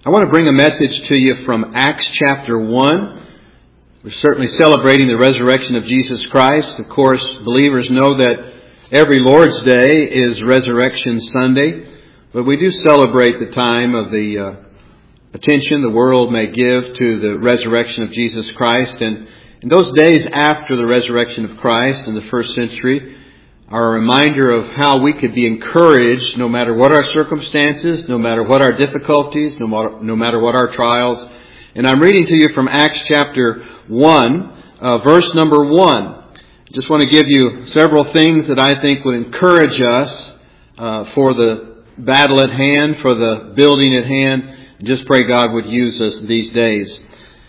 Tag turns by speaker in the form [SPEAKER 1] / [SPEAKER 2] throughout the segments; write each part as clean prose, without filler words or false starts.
[SPEAKER 1] I want to bring a message to you from Acts chapter 1. We're certainly celebrating the resurrection of Jesus Christ. Of course, believers know that every Lord's Day is Resurrection Sunday, but we do celebrate the time of the attention the world may give to the resurrection of Jesus Christ. And in those days after the resurrection of Christ in the first century are a reminder of how we could be encouraged no matter what our circumstances, no matter what our difficulties, no matter what our trials. And I'm reading to you from Acts chapter 1, verse number 1. I just want to give you several things that I think would encourage us for the battle at hand, for the building at hand. And just pray God would use us these days.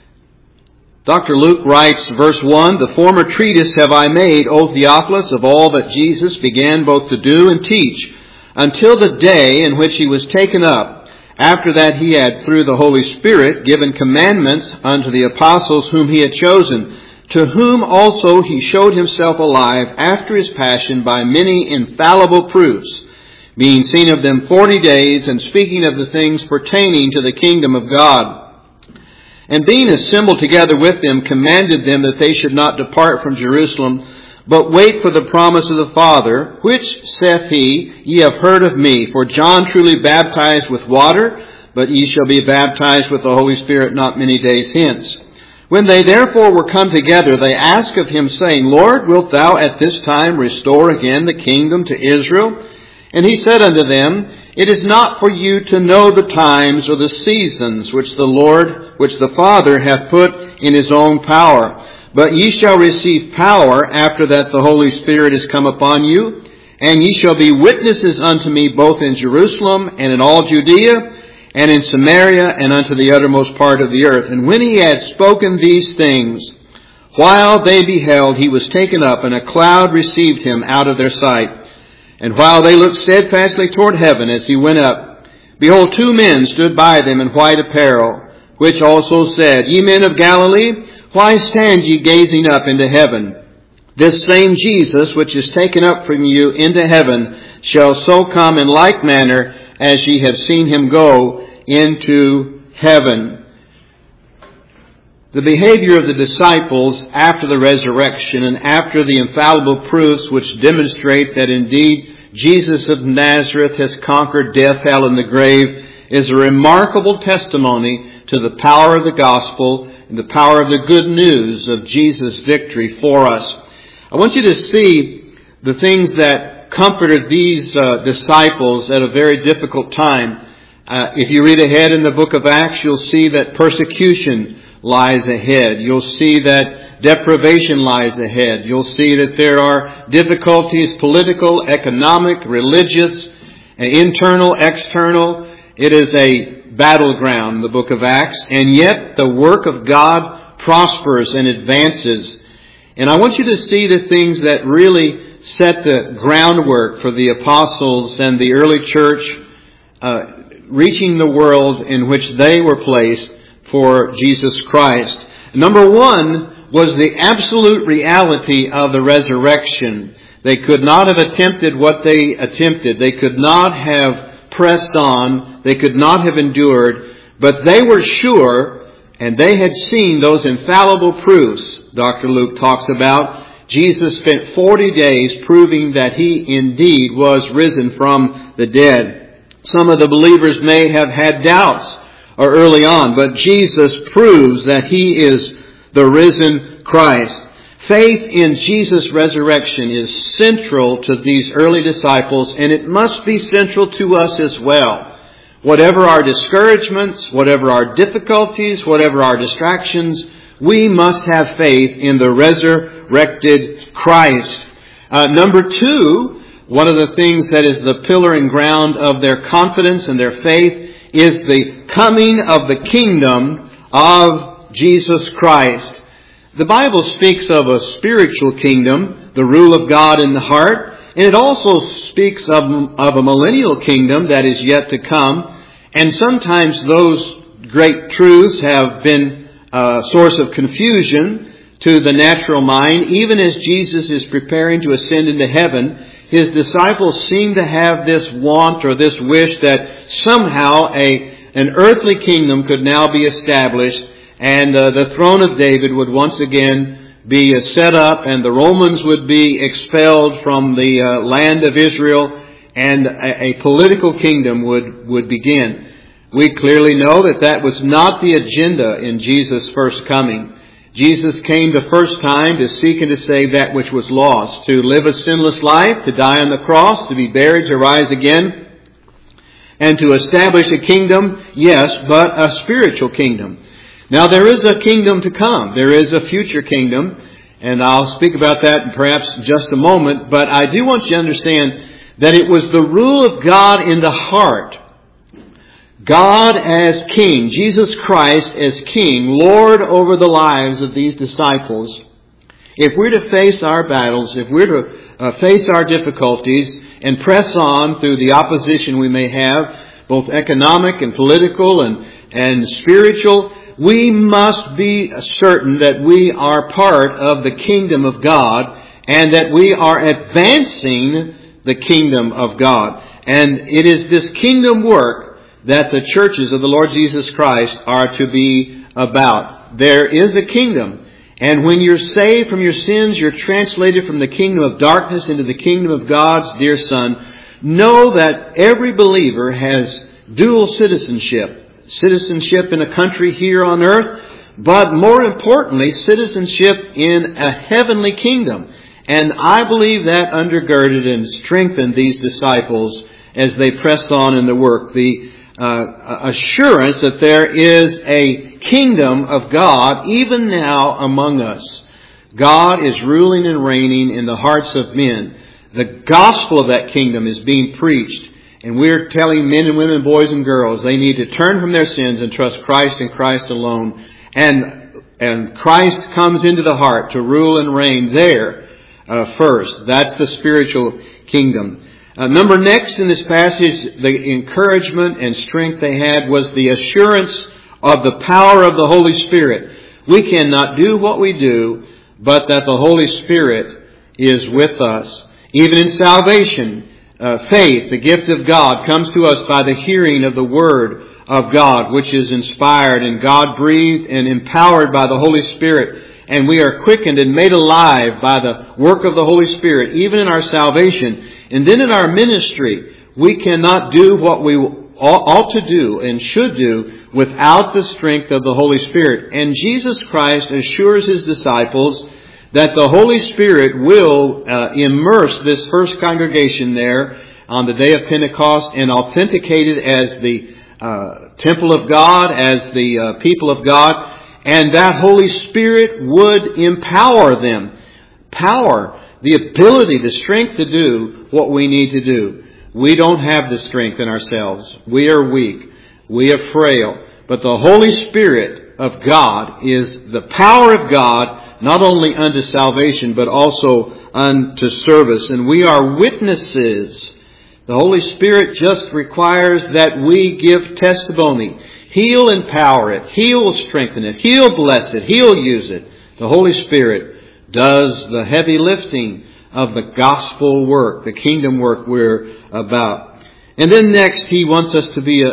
[SPEAKER 1] Dr. Luke writes, verse 1, "The former treatise have I made, O Theophilus, of all that Jesus began both to do and teach, until the day in which he was taken up. After that he had, through the Holy Spirit, given commandments unto the apostles whom he had chosen, to whom also he showed himself alive after his passion by many infallible proofs, being seen of them 40 days, and speaking of the things pertaining to the kingdom of God. And being assembled together with them, commanded them that they should not depart from Jerusalem, but wait for the promise of the Father, which, saith he, ye have heard of me. For John truly baptized with water, but ye shall be baptized with the Holy Spirit not many days hence. When they therefore were come together, they asked of him, saying, Lord, wilt thou at this time restore again the kingdom to Israel? And he said unto them, It is not for you to know the times or the seasons which the Father hath put in his own power. But ye shall receive power after that the Holy Spirit is come upon you. And ye shall be witnesses unto me both in Jerusalem and in all Judea and in Samaria and unto the uttermost part of the earth. And when he had spoken these things, while they beheld, he was taken up, and a cloud received him out of their sight. And while they looked steadfastly toward heaven as he went up, behold, two men stood by them in white apparel, which also said, Ye men of Galilee, why stand ye gazing up into heaven? This same Jesus, which is taken up from you into heaven, shall so come in like manner as ye have seen him go into heaven." The behavior of the disciples after the resurrection and after the infallible proofs which demonstrate that indeed Jesus of Nazareth has conquered death, hell, and the grave is a remarkable testimony to the power of the gospel and the power of the good news of Jesus' victory for us. I want you to see the things that comforted these disciples at a very difficult time. If you read ahead in the book of Acts, you'll see that persecution lies ahead. You'll see that deprivation lies ahead. You'll see that there are difficulties, political, economic, religious, internal, external. It is a battleground, the book of Acts, and yet the work of God prospers and advances. And I want you to see the things that really set the groundwork for the apostles and the early church reaching the world in which they were placed for Jesus Christ. Number one was the absolute reality of the resurrection. They could not have attempted what they attempted. They could not have pressed on. They could not have endured. But they were sure, and they had seen those infallible proofs Dr. Luke talks about. Jesus spent 40 days proving that he indeed was risen from the dead. Some of the believers may have had doubts early on, but Jesus proves that he is the risen Christ. Faith in Jesus' resurrection is central to these early disciples, and it must be central to us as well. Whatever our discouragements, whatever our difficulties, whatever our distractions, we must have faith in the resurrected Christ. Number two, one of the things that is the pillar and ground of their confidence and their faith is the coming of the kingdom of Jesus Christ. The Bible speaks of a spiritual kingdom, the rule of God in the heart, and it also speaks of a millennial kingdom that is yet to come. And sometimes those great truths have been a source of confusion to the natural mind. Even as Jesus is preparing to ascend into heaven, his disciples seem to have this want or this wish that somehow an earthly kingdom could now be established, and the throne of David would once again be set up, and the Romans would be expelled from the land of Israel, and a political kingdom would begin. We clearly know that that was not the agenda in Jesus' first coming. Jesus came the first time to seek and to save that which was lost, to live a sinless life, to die on the cross, to be buried, to rise again, and to establish a kingdom, yes, but a spiritual kingdom. Now there is a kingdom to come. There is a future kingdom, and I'll speak about that in perhaps just a moment, but I do want you to understand that it was the rule of God in the heart. God as King, Jesus Christ as King, Lord over the lives of these disciples. If we're to face our battles, if we're to face our difficulties and press on through the opposition we may have, both economic and political and spiritual, we must be certain that we are part of the kingdom of God and that we are advancing the kingdom of God. And it is this kingdom work that the churches of the Lord Jesus Christ are to be about. There is a kingdom. And when you're saved from your sins, you're translated from the kingdom of darkness into the kingdom of God's dear Son. Know that every believer has dual citizenship. Citizenship in a country here on earth, but more importantly, citizenship in a heavenly kingdom. And I believe that undergirded and strengthened these disciples as they pressed on in the work. The assurance that there is a kingdom of God even now among us. God is ruling and reigning in the hearts of men. The gospel of that kingdom is being preached. And we're telling men and women, boys and girls, they need to turn from their sins and trust Christ and Christ alone. And Christ comes into the heart to rule and reign there first. That's the spiritual kingdom. Number next in this passage, the encouragement and strength they had was the assurance of the power of the Holy Spirit. We cannot do what we do, but that the Holy Spirit is with us. Even in salvation, faith, the gift of God, comes to us by the hearing of the Word of God, which is inspired and God-breathed and empowered by the Holy Spirit. And we are quickened and made alive by the work of the Holy Spirit, even in our salvation. And then in our ministry, we cannot do what we ought to do and should do without the strength of the Holy Spirit. And Jesus Christ assures His disciples that the Holy Spirit will immerse this first congregation there on the day of Pentecost and authenticate it as the temple of God, as the people of God. And that Holy Spirit would empower them. Power, the ability, the strength to do what we need to do. We don't have the strength in ourselves. We are weak. We are frail. But the Holy Spirit of God is the power of God, not only unto salvation, but also unto service. And we are witnesses. The Holy Spirit just requires that we give testimony. He'll empower it. He'll strengthen it. He'll bless it. He'll use it. The Holy Spirit does the heavy lifting of the gospel work, the kingdom work we're about. And then next, He wants us to be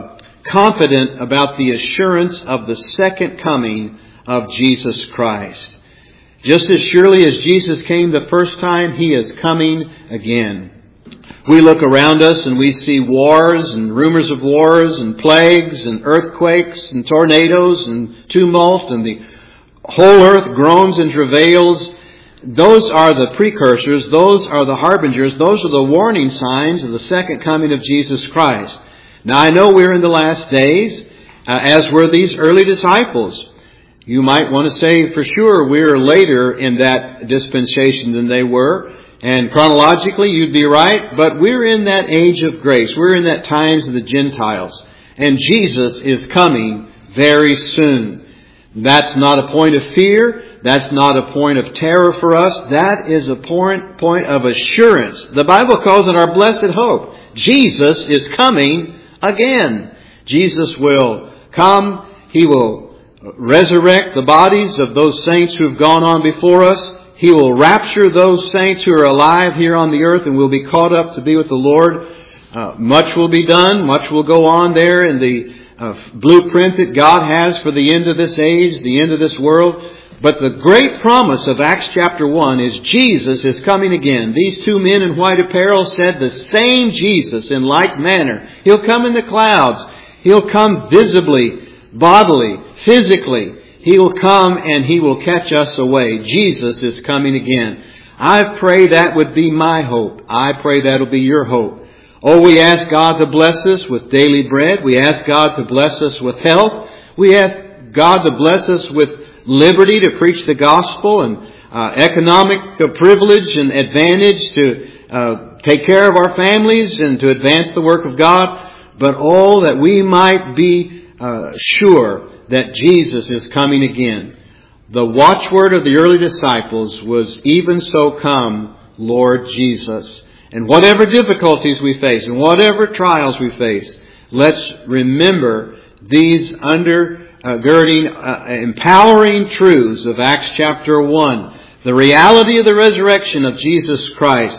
[SPEAKER 1] confident about the assurance of the second coming of Jesus Christ. Just as surely as Jesus came the first time, He is coming again. We look around us and we see wars and rumors of wars and plagues and earthquakes and tornadoes and tumult, and the whole earth groans and travails. Those are the precursors. Those are the harbingers. Those are the warning signs of the second coming of Jesus Christ. Now, I know we're in the last days, as were these early disciples. You might want to say for sure we're later in that dispensation than they were. And chronologically, you'd be right, but we're in that age of grace. We're in that times of the Gentiles. And Jesus is coming very soon. That's not a point of fear. That's not a point of terror for us. That is a point of assurance. The Bible calls it our blessed hope. Jesus is coming again. Jesus will come. He will resurrect the bodies of those saints who have gone on before us. He will rapture those saints who are alive here on the earth, and will be caught up to be with the Lord. Much will be done. Much will go on there in blueprint that God has for the end of this age, the end of this world. But the great promise of Acts chapter 1 is Jesus is coming again. These two men in white apparel said the same Jesus in like manner. He'll come in the clouds. He'll come visibly, bodily, physically. He will come and He will catch us away. Jesus is coming again. I pray that would be my hope. I pray that will be your hope. Oh, we ask God to bless us with daily bread. We ask God to bless us with health. We ask God to bless us with liberty to preach the gospel and economic privilege and advantage to take care of our families and to advance the work of God. But all that we might be sure that Jesus is coming again. The watchword of the early disciples was, "Even so come, Lord Jesus." And whatever difficulties we face and whatever trials we face, let's remember these undergirding, empowering truths of Acts chapter 1. The reality of the resurrection of Jesus Christ.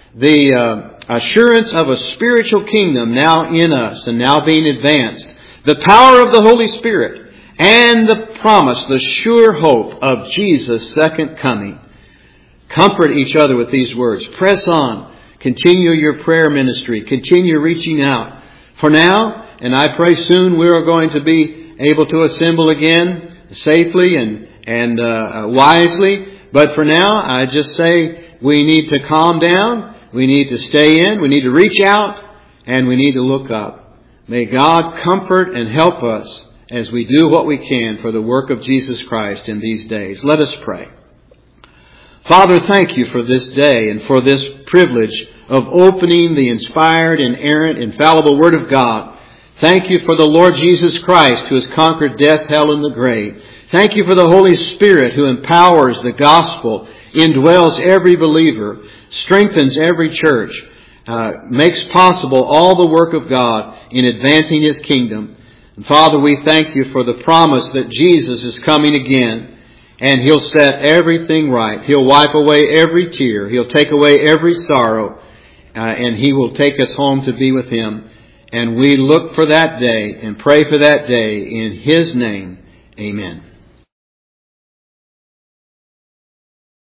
[SPEAKER 1] The assurance of a spiritual kingdom now in us and now being advanced. The power of the Holy Spirit. And the promise, the sure hope of Jesus' second coming. Comfort each other with these words. Press on. Continue your prayer ministry. Continue reaching out. For now, and I pray soon, we are going to be able to assemble again safely and wisely. But for now, I just say we need to calm down. We need to stay in. We need to reach out. And we need to look up. May God comfort and help us as we do what we can for the work of Jesus Christ in these days. Let us pray. Father, thank You for this day and for this privilege of opening the inspired, inerrant, infallible Word of God. Thank You for the Lord Jesus Christ who has conquered death, hell, and the grave. Thank You for the Holy Spirit who empowers the gospel, indwells every believer, strengthens every church, makes possible all the work of God in advancing His kingdom. And Father, we thank You for the promise that Jesus is coming again. And He'll set everything right. He'll wipe away every tear. He'll take away every sorrow. And He will take us home to be with Him. And we look for that day and pray for that day in His name. Amen.